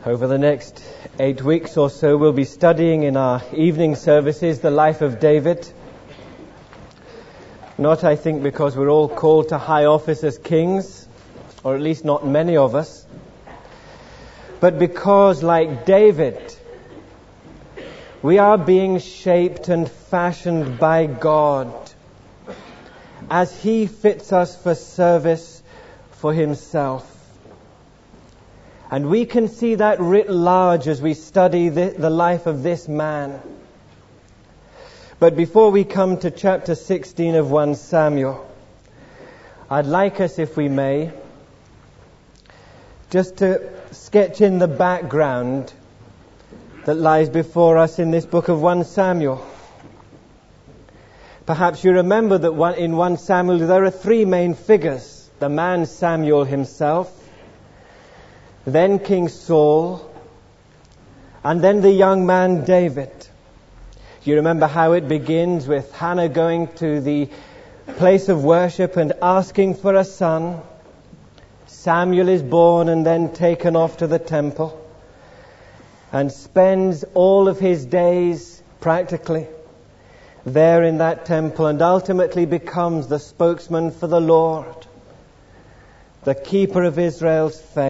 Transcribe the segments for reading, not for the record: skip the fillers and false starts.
Over the next 8 weeks or so, we'll be studying in our evening services the life of David. Not, I think, because we're all called to high office as kings, or at least not many of us, but because, like David, we are being shaped and fashioned by God as He fits us for service for Himself. And we can see that writ large as we study the life of this man. But before we come to chapter 16 of 1 Samuel, I'd like us, if we may, just to sketch in the background that lies before us in this book of 1 Samuel. Perhaps you remember that in 1 Samuel there are three main figures. The man Samuel himself, then King Saul, and then the young man David. You remember how it begins with Hannah going to the place of worship and asking for a son. Samuel is born and then taken off to the temple and spends all of his days practically there in that temple and ultimately becomes the spokesman for the Lord, the keeper of Israel's faith.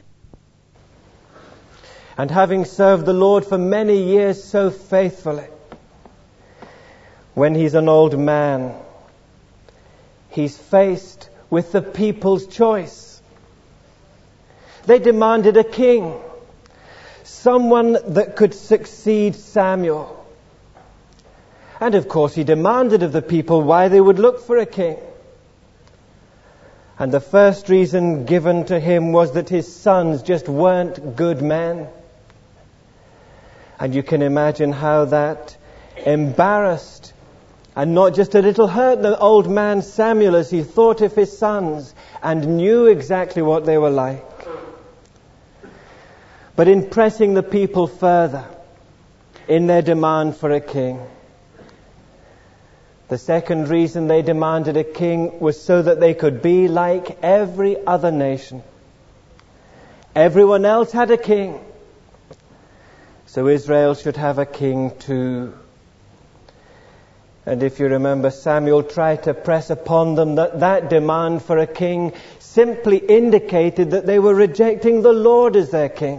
And having served the Lord for many years so faithfully, when he's an old man, he's faced with the people's choice. They demanded a king, someone that could succeed Samuel. And of course he demanded of the people why they would look for a king. And the first reason given to him was that his sons just weren't good men. And you can imagine how that embarrassed and not just a little hurt the old man Samuel as he thought of his sons and knew exactly what they were like. But in pressing the people further in their demand for a king, the second reason they demanded a king was so that they could be like every other nation. Everyone else had a king, so Israel should have a king too. And if you remember, Samuel tried to press upon them that demand for a king simply indicated that they were rejecting the Lord as their king.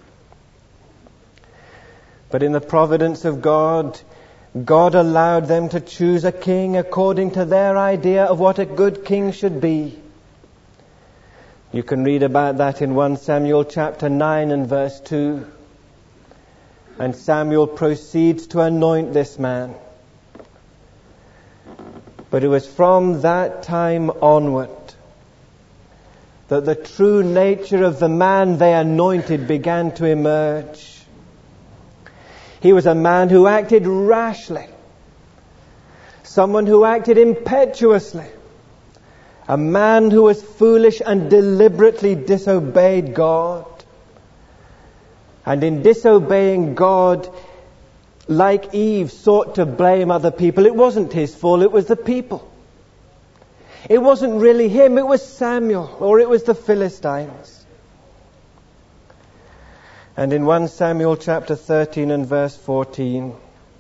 But in the providence of God, God allowed them to choose a king according to their idea of what a good king should be. You can read about that in 1 Samuel chapter 9 and verse 2. And Samuel proceeds to anoint this man. But it was from that time onward that the true nature of the man they anointed began to emerge. He was a man who acted rashly, someone who acted impetuously, a man who was foolish and deliberately disobeyed God. And in disobeying God, like Eve, sought to blame other people. It wasn't his fault, it was the people. It wasn't really him, it was Samuel, or it was the Philistines. And in 1 Samuel chapter 13 and verse 14,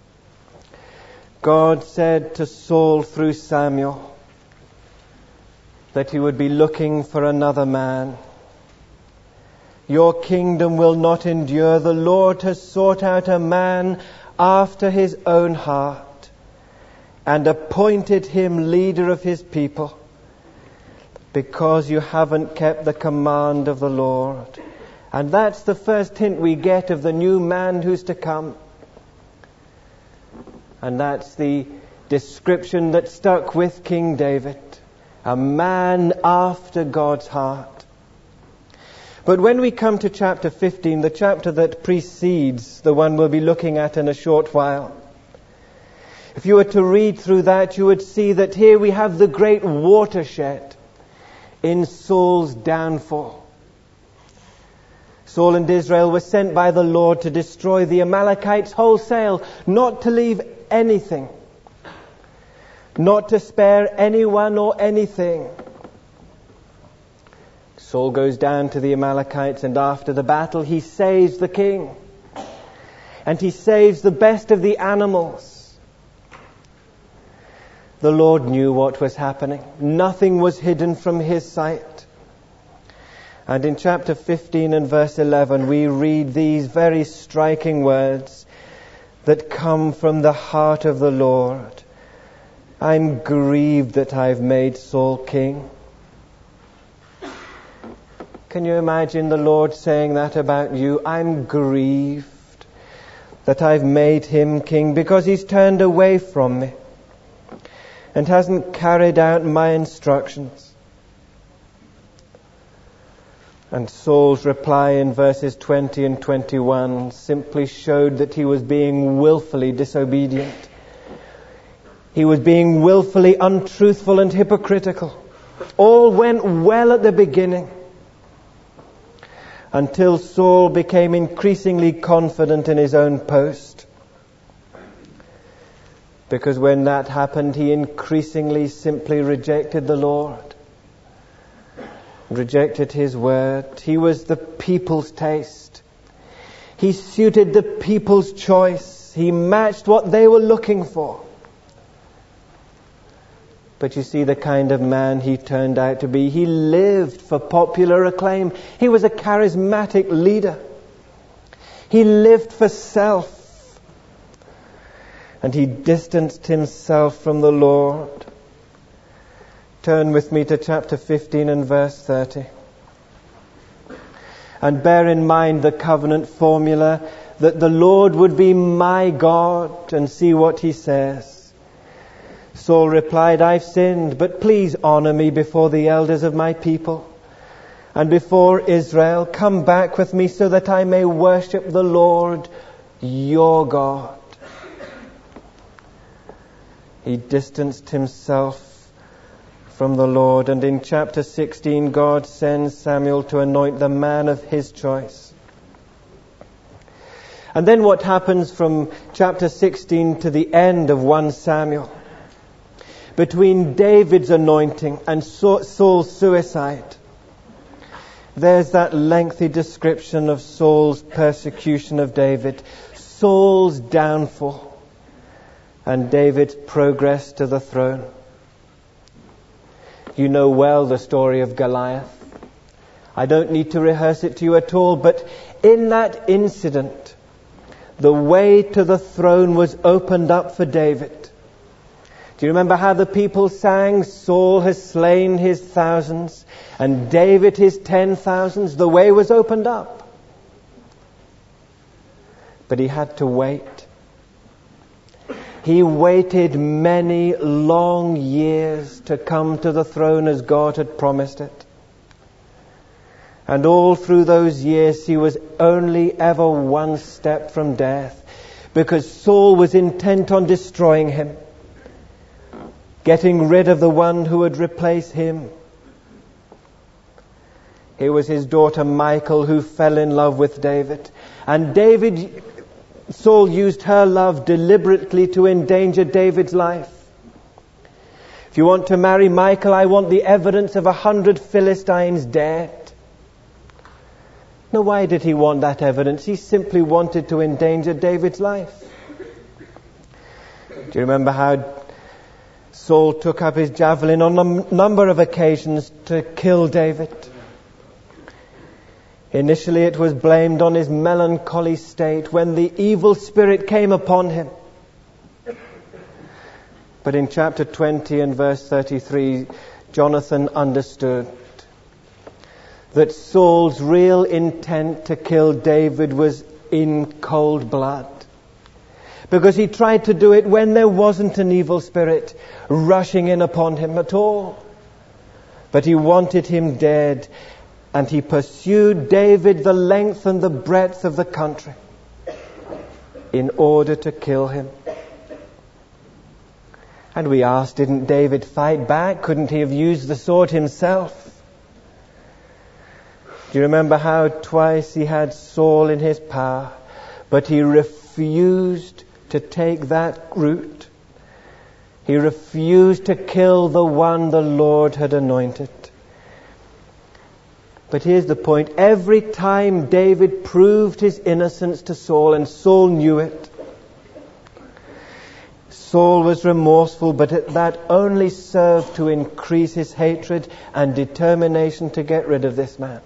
God said to Saul through Samuel that he would be looking for another man. Your kingdom will not endure. The Lord has sought out a man after his own heart and appointed him leader of his people because you haven't kept the command of the Lord. And that's the first hint we get of the new man who's to come. And that's the description that stuck with King David. A man after God's heart. But when we come to chapter 15, the chapter that precedes the one we'll be looking at in a short while, if you were to read through that, you would see that here we have the great watershed in Saul's downfall. Saul and Israel were sent by the Lord to destroy the Amalekites wholesale, not to leave anything, not to spare anyone or anything. Saul goes down to the Amalekites, and after the battle he saves the king. And he saves the best of the animals. The Lord knew what was happening. Nothing was hidden from his sight. And in chapter 15 and verse 11 we read these very striking words that come from the heart of the Lord. I'm grieved that I've made Saul king. Can you imagine the Lord saying that about you? I'm grieved that I've made him king because he's turned away from me and hasn't carried out my instructions. And Saul's reply in verses 20 and 21 simply showed that he was being willfully disobedient. He was being willfully untruthful and hypocritical. All went well at the beginning, until Saul became increasingly confident in his own post. Because when that happened, he increasingly simply rejected the Lord, rejected his word. He was the people's taste. He suited the people's choice. He matched what they were looking for. But you see the kind of man he turned out to be. He lived for popular acclaim. He was a charismatic leader. He lived for self. And he distanced himself from the Lord. Turn with me to chapter 15 and verse 30. And bear in mind the covenant formula that the Lord would be my God, and see what he says. Saul replied, I've sinned, but please honor me before the elders of my people and before Israel. Come back with me so that I may worship the Lord, your God. He distanced himself from the Lord, and in chapter 16 God sends Samuel to anoint the man of his choice. And then what happens from chapter 16 to the end of 1 Samuel? Between David's anointing and Saul's suicide, there's that lengthy description of Saul's persecution of David, Saul's downfall, and David's progress to the throne. You know well the story of Goliath. I don't need to rehearse it to you at all, but in that incident, the way to the throne was opened up for David. Do you remember how the people sang, Saul has slain his thousands and David his 10,000s? The way was opened up. But he had to wait. He waited many long years to come to the throne as God had promised it. And all through those years he was only ever one step from death, because Saul was intent on destroying him, getting rid of the one who would replace him. It was his daughter Michal who fell in love with David. And Saul used her love deliberately to endanger David's life. If you want to marry Michal, I want the evidence of 100 Philistines dead. Now, why did he want that evidence? He simply wanted to endanger David's life. Do you remember how Saul took up his javelin on a number of occasions to kill David? Initially it was blamed on his melancholy state when the evil spirit came upon him. But in chapter 20 and verse 33, Jonathan understood that Saul's real intent to kill David was in cold blood. Because he tried to do it when there wasn't an evil spirit rushing in upon him at all. But he wanted him dead, and he pursued David the length and the breadth of the country in order to kill him. And we asked, didn't David fight back? Couldn't he have used the sword himself? Do you remember how twice he had Saul in his power, but he refused to take that route? He refused to kill the one the Lord had anointed. But here's the point. Every time David proved his innocence to Saul, and Saul knew it, Saul was remorseful, but that only served to increase his hatred and determination to get rid of this man.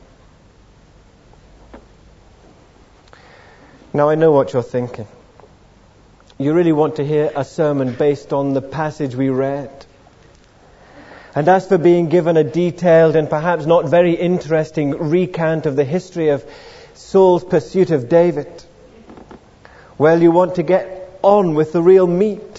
Now I know what you're thinking. You really want to hear a sermon based on the passage we read. And as for being given a detailed and perhaps not very interesting recount of the history of Saul's pursuit of David, well, you want to get on with the real meat.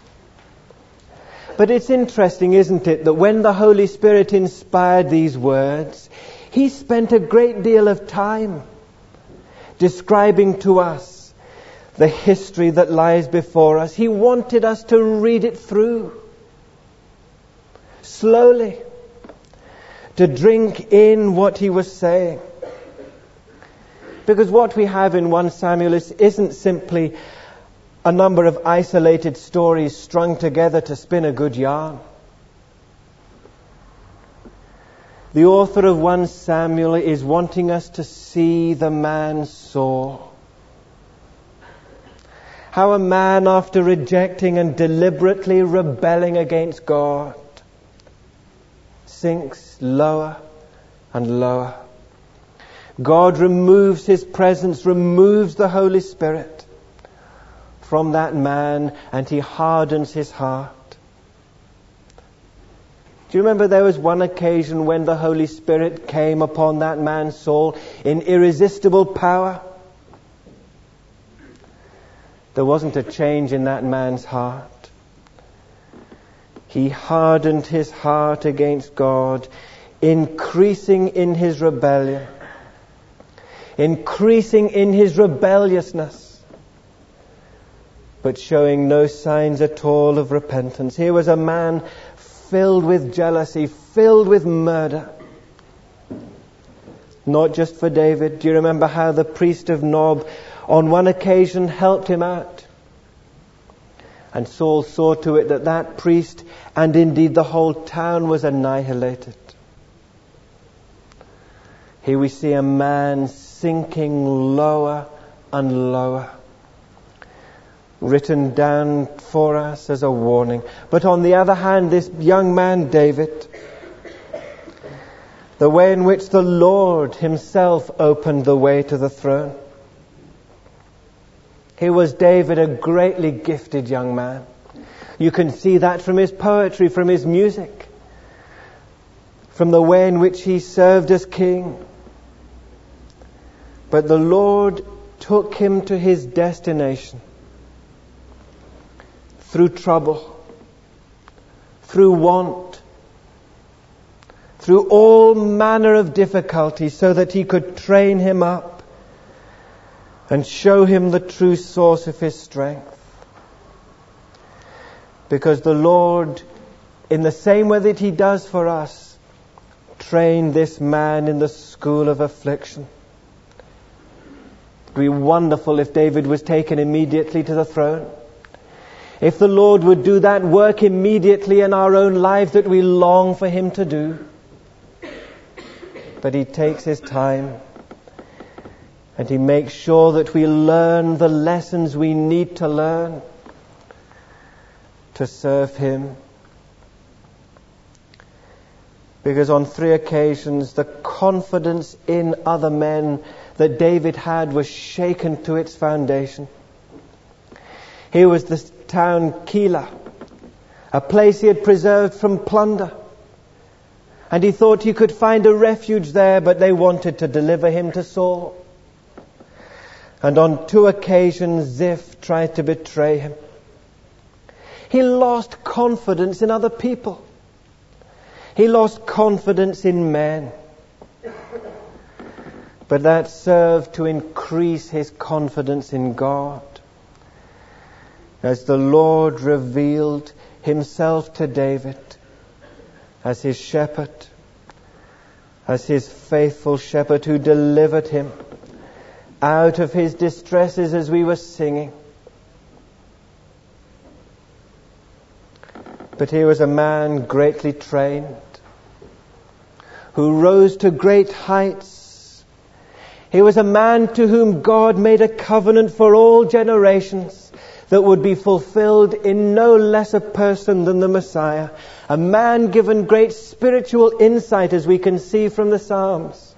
But it's interesting, isn't it, that when the Holy Spirit inspired these words, He spent a great deal of time describing to us the history that lies before us. He wanted us to read it through slowly, to drink in what He was saying. Because what we have in 1 Samuel isn't simply a number of isolated stories strung together to spin a good yarn. The author of 1 Samuel is wanting us to see the man Saul. How a man, after rejecting and deliberately rebelling against God, sinks lower and lower. God removes His presence, removes the Holy Spirit from that man, and He hardens his heart. Do you remember there was one occasion when the Holy Spirit came upon that man Saul in irresistible power? There wasn't a change in that man's heart. He hardened his heart against God, increasing in his rebellion, increasing in his rebelliousness, but showing no signs at all of repentance. Here was a man filled with jealousy, filled with murder. Not just for David. Do you remember how the priest of Nob on one occasion helped him out? And Saul saw to it that that priest, and indeed the whole town, was annihilated. Here we see a man sinking lower and lower, written down for us as a warning. But on the other hand, this young man David, the way in which the Lord Himself opened the way to the throne. Here was David, a greatly gifted young man. You can see that from his poetry, from his music, from the way in which he served as king. But the Lord took him to his destination through trouble, through want, through all manner of difficulty, so that He could train him up and show him the true source of his strength. Because the Lord, in the same way that He does for us, trained this man in the school of affliction. It would be wonderful if David was taken immediately to the throne. If the Lord would do that work immediately in our own lives that we long for Him to do. But He takes His time, and He makes sure that we learn the lessons we need to learn to serve Him. Because on 3 occasions, the confidence in other men that David had was shaken to its foundation. Here was the town Keilah, a place he had preserved from plunder. And he thought he could find a refuge there, but they wanted to deliver him to Saul. And on 2 occasions, Ziph tried to betray him. He lost confidence in other people. He lost confidence in men. But that served to increase his confidence in God, as the Lord revealed Himself to David as his shepherd, as his faithful shepherd who delivered him out of his distresses, as we were singing. But here was a man greatly trained, who rose to great heights. He was a man to whom God made a covenant for all generations that would be fulfilled in no less a person than the Messiah. A man given great spiritual insight, as we can see from the Psalms.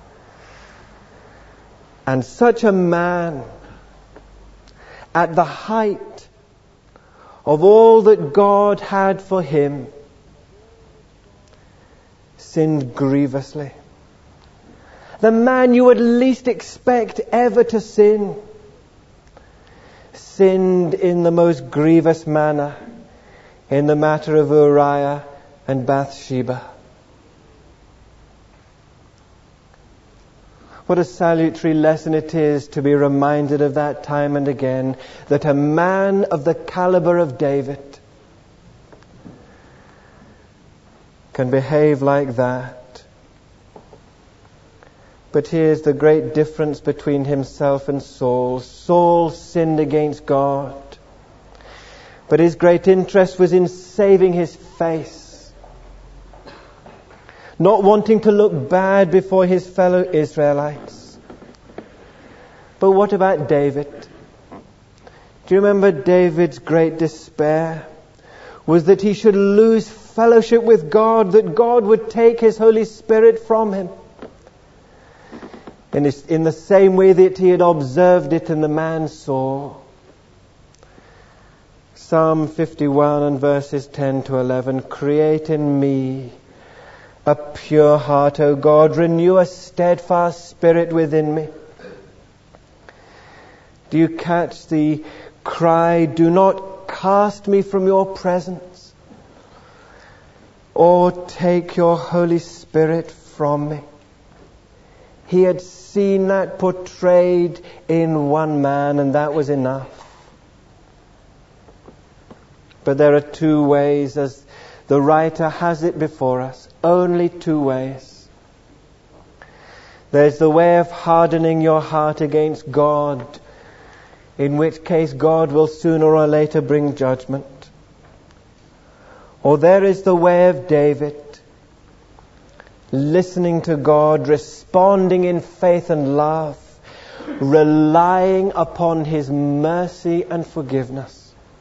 And such a man, at the height of all that God had for him, sinned grievously. The man you would least expect ever to sin, sinned in the most grievous manner in the matter of Uriah and Bathsheba. What a salutary lesson it is to be reminded of that time and again, that a man of the caliber of David can behave like that. But here's the great difference between himself and Saul. Saul sinned against God, but his great interest was in saving his face, not wanting to look bad before his fellow Israelites. But what about David? Do you remember David's great despair was that he should lose fellowship with God, that God would take His Holy Spirit from him, in the same way that he had observed it in the man Saul. Psalm 51 and verses 10 to 11, create in me a pure heart, O God, renew a steadfast spirit within me. Do you catch the cry, do not cast me from your presence, or take your Holy Spirit from me? He had seen that portrayed in one man, and that was enough. But there are two ways, as the writer has it before us. Only two ways. There's the way of hardening your heart against God, in which case God will sooner or later bring judgment. Or there is the way of David, listening to God, responding in faith and love, relying upon His mercy and forgiveness.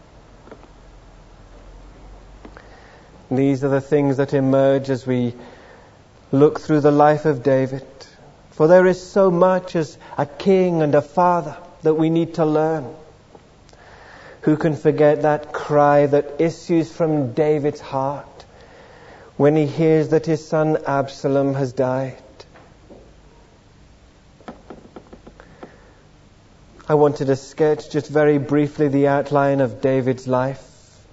These are the things that emerge as we look through the life of David. For there is so much as a king and a father that we need to learn. Who can forget that cry that issues from David's heart when he hears that his son Absalom has died? I wanted to sketch just very briefly the outline of David's life,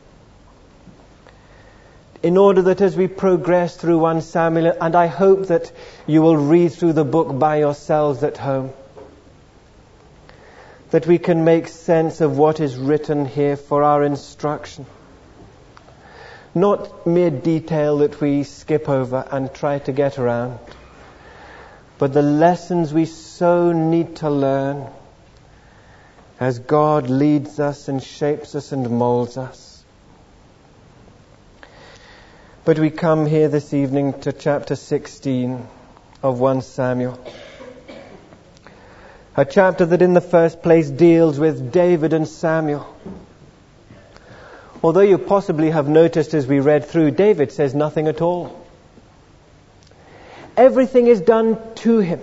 in order that as we progress through 1 Samuel, and I hope that you will read through the book by yourselves at home, that we can make sense of what is written here for our instruction. Not mere detail that we skip over and try to get around, but the lessons we so need to learn as God leads us and shapes us and molds us. But we come here this evening to chapter 16 of 1 Samuel. A chapter that in the first place deals with David and Samuel. Although you possibly have noticed as we read through, David says nothing at all. Everything is done to him.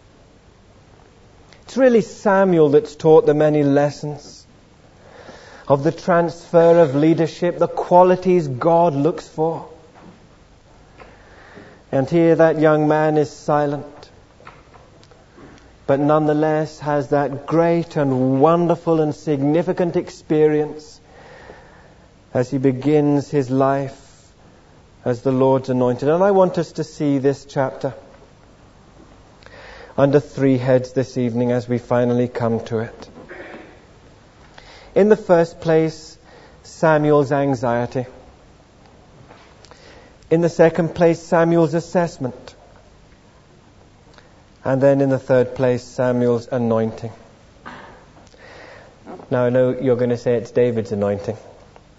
It's really Samuel that's taught the many lessons of the transfer of leadership, the qualities God looks for. And here that young man is silent, but nonetheless has that great and wonderful and significant experience as he begins his life as the Lord's anointed. And I want us to see this chapter under 3 heads this evening as we finally come to it. In the first place, Samuel's anxiety. In the second place, Samuel's assessment. And then in the third place, Samuel's anointing. Now I know you're going to say it's David's anointing,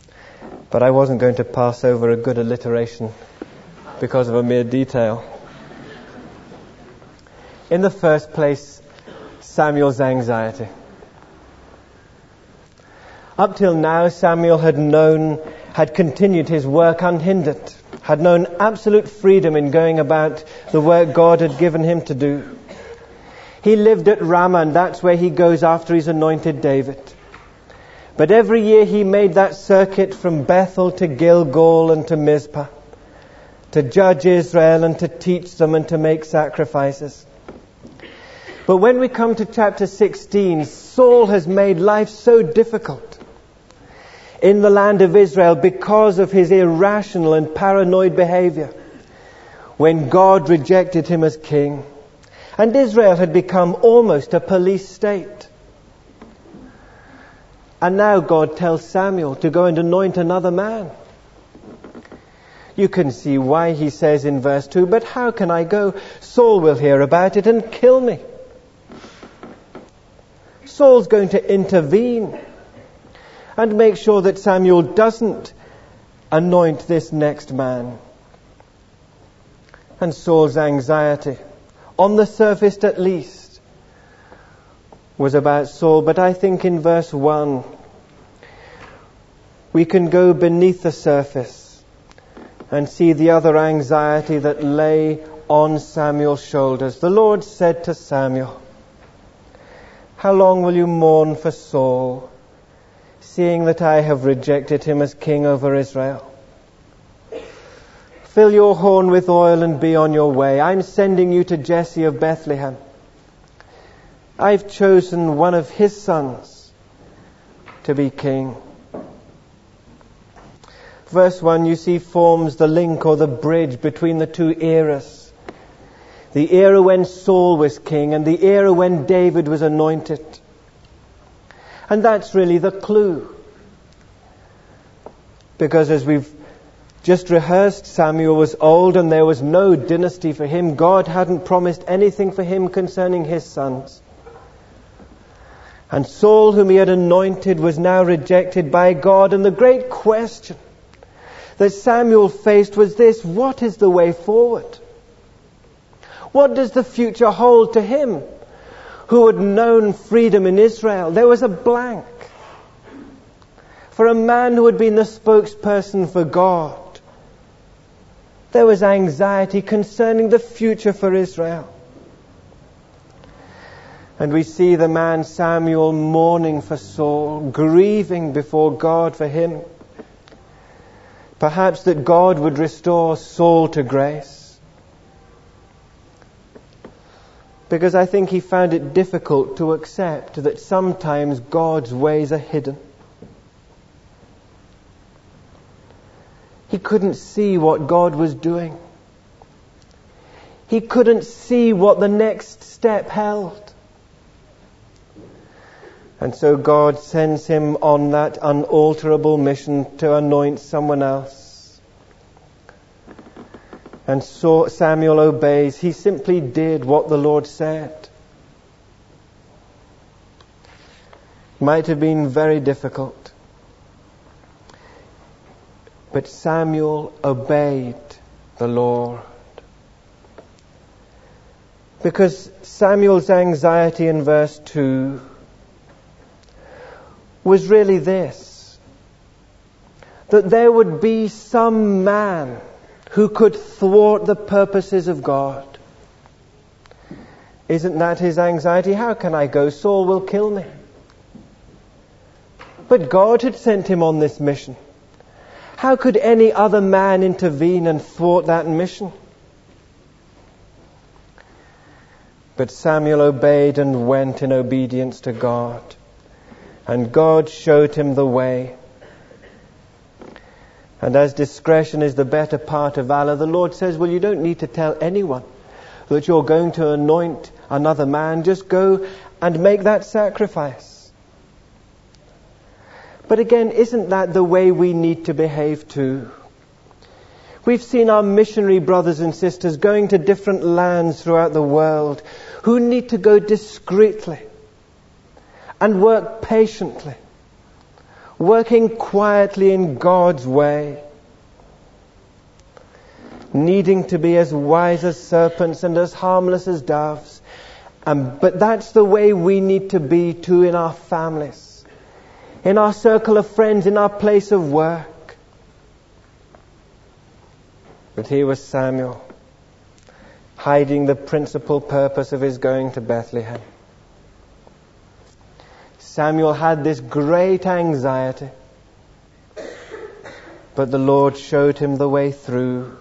but I wasn't going to pass over a good alliteration because of a mere detail. In the first place, Samuel's anxiety. Up till now, Samuel had continued his work unhindered, had known absolute freedom in going about the work God had given him to do. He lived at Ramah, and that's where he goes after he's anointed David. But every year he made that circuit from Bethel to Gilgal and to Mizpah, to judge Israel and to teach them and to make sacrifices. But when we come to chapter 16, Saul has made life so difficult in the land of Israel because of his irrational and paranoid behavior when God rejected him as king. And Israel had become almost a police state. And now God tells Samuel to go and anoint another man. You can see why he says in verse 2, "But how can I go? Saul will hear about it and kill me." Saul's going to intervene and make sure that Samuel doesn't anoint this next man. And Saul's anxiety, on the surface at least, was about Saul. But I think in verse 1, we can go beneath the surface and see the other anxiety that lay on Samuel's shoulders. The Lord said to Samuel, "How long will you mourn for Saul, seeing that I have rejected him as king over Israel? Fill your horn with oil and be on your way. I'm sending you to Jesse of Bethlehem. I've chosen one of his sons to be king." Verse 1, you see, forms the link or the bridge between the two eras. The era when Saul was king and the era when David was anointed. And that's really the clue. Because as we've just rehearsed, Samuel was old and there was no dynasty for him. God hadn't promised anything for him concerning his sons. And Saul, whom he had anointed, was now rejected by God. And the great question that Samuel faced was this: what is the way forward? What does the future hold to him who had known freedom in Israel? There was a blank. For a man who had been the spokesperson for God, there was anxiety concerning the future for Israel. And we see the man Samuel mourning for Saul, grieving before God for him. Perhaps that God would restore Saul to grace. Because I think he found it difficult to accept that sometimes God's ways are hidden. He couldn't see what God was doing. He couldn't see what the next step held. And so God sends him on that unalterable mission to anoint someone else. And so Samuel obeys. He simply did what the Lord said. Might have been very difficult. But Samuel obeyed the Lord. Because Samuel's anxiety in verse 2 was really this: that there would be some man who could thwart the purposes of God. Isn't that his anxiety? How can I go? Saul will kill me. But God had sent him on this mission. How could any other man intervene and thwart that mission? But Samuel obeyed and went in obedience to God. And God showed him the way. And as discretion is the better part of valor, the Lord says, well, you don't need to tell anyone that you're going to anoint another man. Just go and make that sacrifice. But again, isn't that the way we need to behave too? We've seen our missionary brothers and sisters going to different lands throughout the world who need to go discreetly and work patiently, working quietly in God's way, needing to be as wise as serpents and as harmless as doves, But that's the way we need to be too in our families, in our circle of friends, in our place of work. But here was Samuel, hiding the principal purpose of his going to Bethlehem. Samuel had this great anxiety, but the Lord showed him the way through.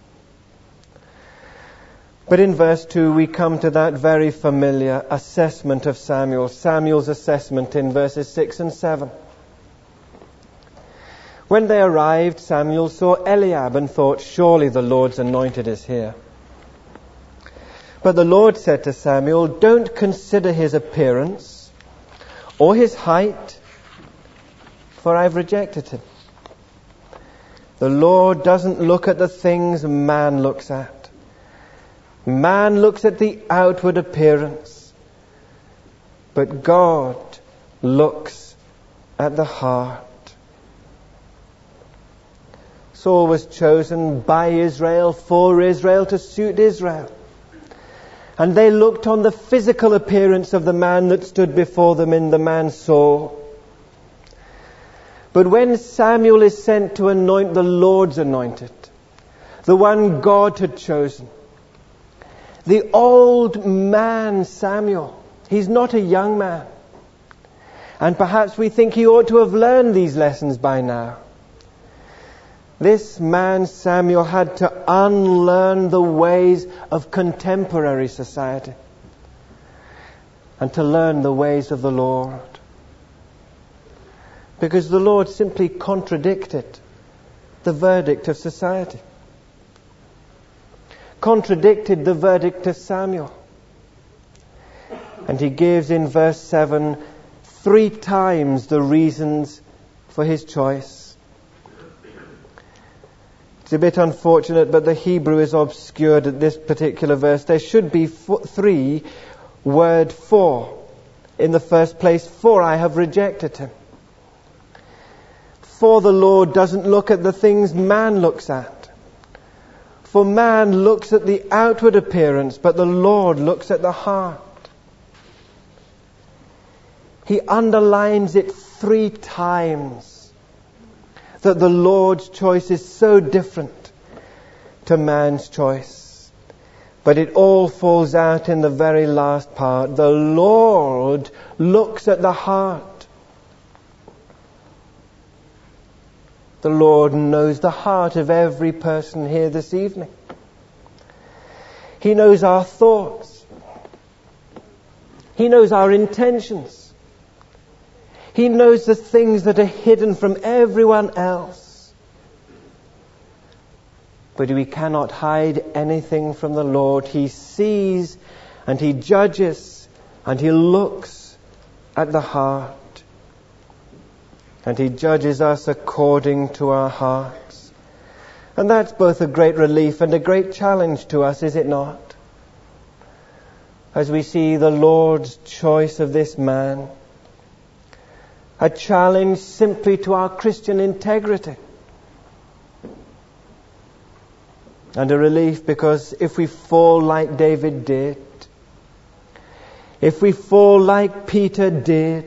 But in verse 2 we come to that very familiar assessment of Samuel's assessment in verses 6 and 7. When they arrived, Samuel saw Eliab and thought, surely the Lord's anointed is here. But the Lord said to Samuel, don't consider his appearance or his height, for I've rejected him. The Lord doesn't look at the things man looks at. Man looks at the outward appearance, but God looks at the heart. Saul was chosen by Israel, for Israel, to suit Israel. And they looked on the physical appearance of the man that stood before them in the man Saul. But when Samuel is sent to anoint the Lord's anointed, the one God had chosen, the old man Samuel, he's not a young man. And perhaps we think he ought to have learned these lessons by now. This man Samuel had to unlearn the ways of contemporary society and to learn the ways of the Lord. Because the Lord simply contradicted the verdict of society. Contradicted the verdict of Samuel. And he gives in verse 7 3 times the reasons for his choice. It's a bit unfortunate, but the Hebrew is obscured at this particular verse. There should be 3 word for. In the first place, for I have rejected him. For the Lord doesn't look at the things man looks at. For man looks at the outward appearance, but the Lord looks at the heart. He underlines it 3 times that the Lord's choice is so different to man's choice. But it all falls out in the very last part. The Lord looks at the heart. The Lord knows the heart of every person here this evening. He knows our thoughts. He knows our intentions. He knows the things that are hidden from everyone else. But we cannot hide anything from the Lord. He sees and He judges and He looks at the heart. And He judges us according to our hearts. And that's both a great relief and a great challenge to us, is it not? As we see the Lord's choice of this man. A challenge simply to our Christian integrity. And a relief because if we fall like David did, if we fall like Peter did,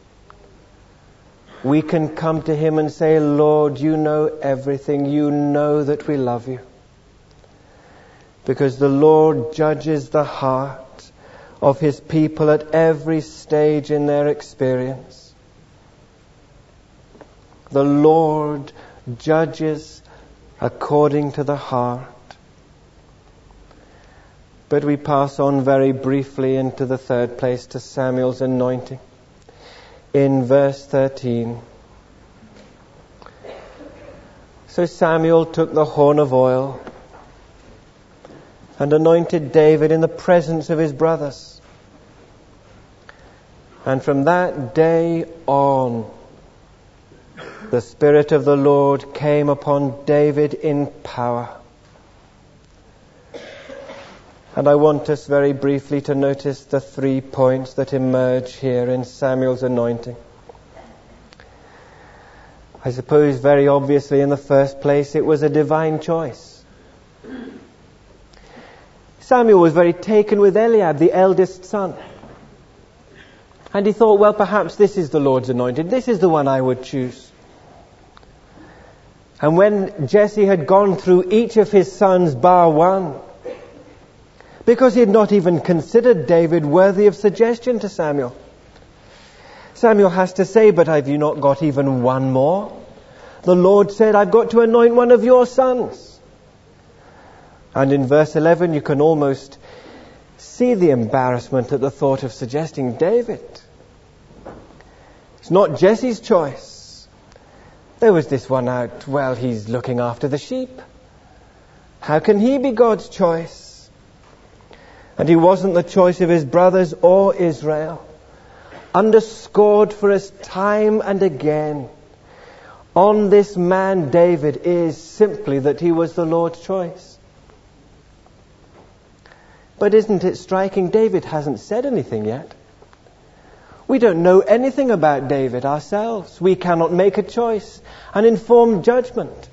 we can come to Him and say, Lord, you know everything. You know that we love you. Because the Lord judges the heart of His people at every stage in their experience. The Lord judges according to the heart. But we pass on very briefly into the third place, to Samuel's anointing. In verse 13. So Samuel took the horn of oil and anointed David in the presence of his brothers. And from that day on, the Spirit of the Lord came upon David in power. And I want us very briefly to notice the 3 points that emerge here in Samuel's anointing. I suppose very obviously in the first place it was a divine choice. Samuel was very taken with Eliab, the eldest son. And he thought, well, perhaps this is the Lord's anointed. This is the one I would choose. And when Jesse had gone through each of his sons bar one, because he had not even considered David worthy of suggestion to Samuel, Samuel has to say, but have you not got even one more? The Lord said, I've got to anoint one of your sons. And in verse 11 you can almost see the embarrassment at the thought of suggesting David. It's not Jesse's choice. There was this one out, well, he's looking after the sheep. How can he be God's choice? And he wasn't the choice of his brothers or Israel. Underscored for us time and again on this man David is simply that he was the Lord's choice. But isn't it striking? David hasn't said anything yet. We don't know anything about David ourselves. We cannot make a choice, an informed judgment.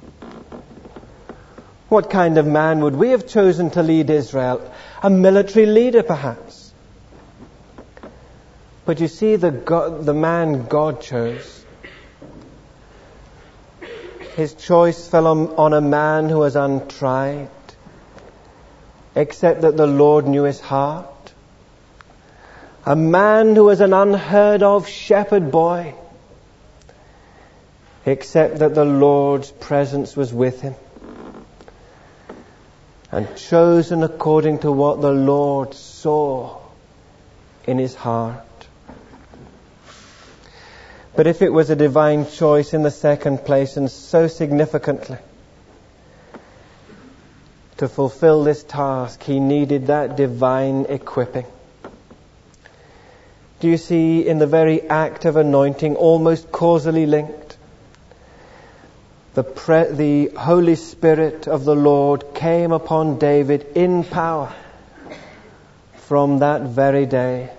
What kind of man would we have chosen to lead Israel? A military leader, perhaps. But you see, the man God chose, his choice fell on a man who was untried, except that the Lord knew his heart. A man who was an unheard of shepherd boy, except that the Lord's presence was with him. And chosen according to what the Lord saw in his heart. But if it was a divine choice in the second place, and so significantly, to fulfill this task, he needed that divine equipping. Do you see, in the very act of anointing, almost causally linked, the Holy Spirit of the Lord came upon David in power from that very day.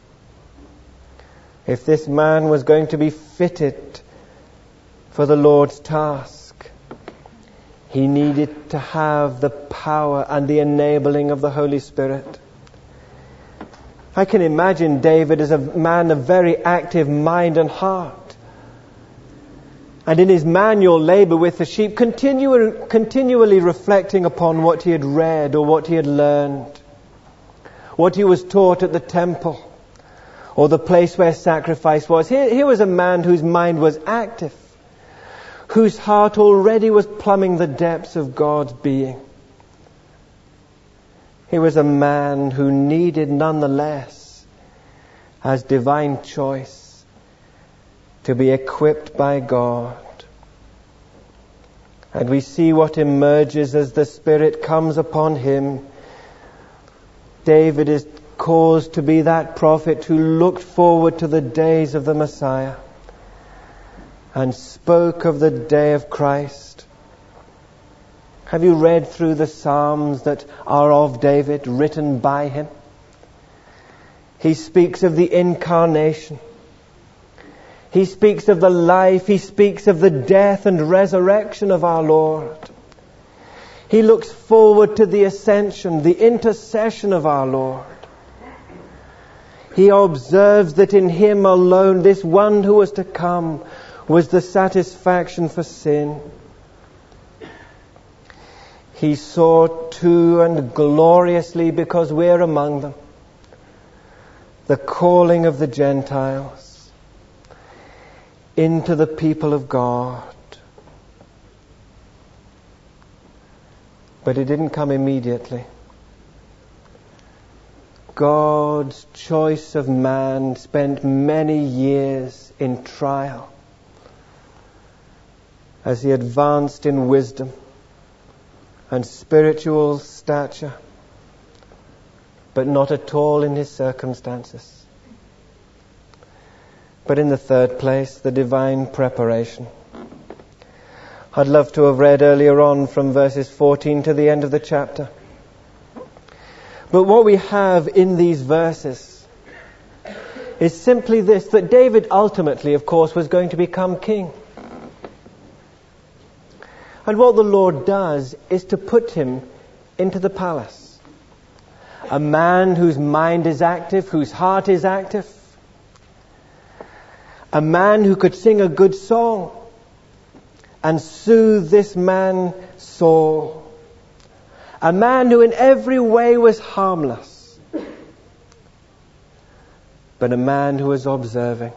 If this man was going to be fitted for the Lord's task, he needed to have the power and the enabling of the Holy Spirit. I can imagine David as a man of very active mind and heart. And in his manual labour with the sheep, continually reflecting upon what he had read or what he had learned, what he was taught at the temple, or the place where sacrifice was. Here was a man whose mind was active, whose heart already was plumbing the depths of God's being. He was a man who needed nonetheless, as divine choice, to be equipped by God. And we see what emerges as the Spirit comes upon him. David is caused to be that prophet who looked forward to the days of the Messiah and spoke of the day of Christ. Have you read through the Psalms that are of David, written by him? He speaks of the incarnation. He speaks of the life. He speaks of the death and resurrection of our Lord. He looks forward to the ascension, the intercession of our Lord. He observes that in him alone, this one who was to come, was the satisfaction for sin. He saw too, and gloriously, because we're among them, the calling of the Gentiles into the people of God. But it didn't come immediately. God's choice of man spent many years in trial as he advanced in wisdom and spiritual stature, but not at all in his circumstances. But in the third place, the divine preparation. I'd love to have read earlier on from verses 14 to the end of the chapter. But what we have in these verses is simply this, that David ultimately, of course, was going to become king. And what the Lord does is to put him into the palace. A man whose mind is active, whose heart is active. A man who could sing a good song and soothe this man Saul. A man who in every way was harmless, but a man who was observing,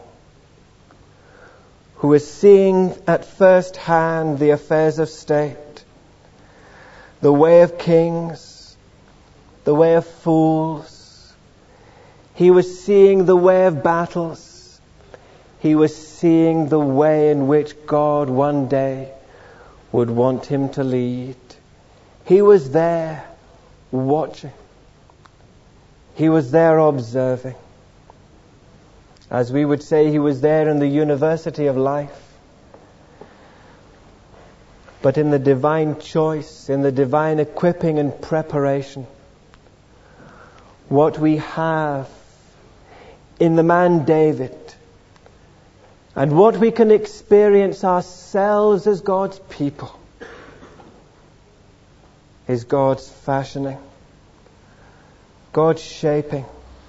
who was seeing at first hand the affairs of state, the way of kings, the way of fools. He was seeing the way of battles. He was seeing the way in which God one day would want him to lead. He was there watching. He was there observing. As we would say, he was there in the university of life. But in the divine choice, in the divine equipping and preparation, what we have in the man David, and what we can experience ourselves as God's people, is God's fashioning, God's shaping,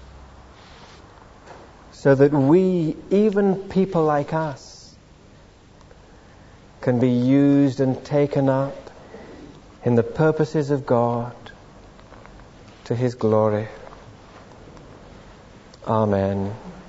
so that we, even people like us, can be used and taken up in the purposes of God to His glory. Amen.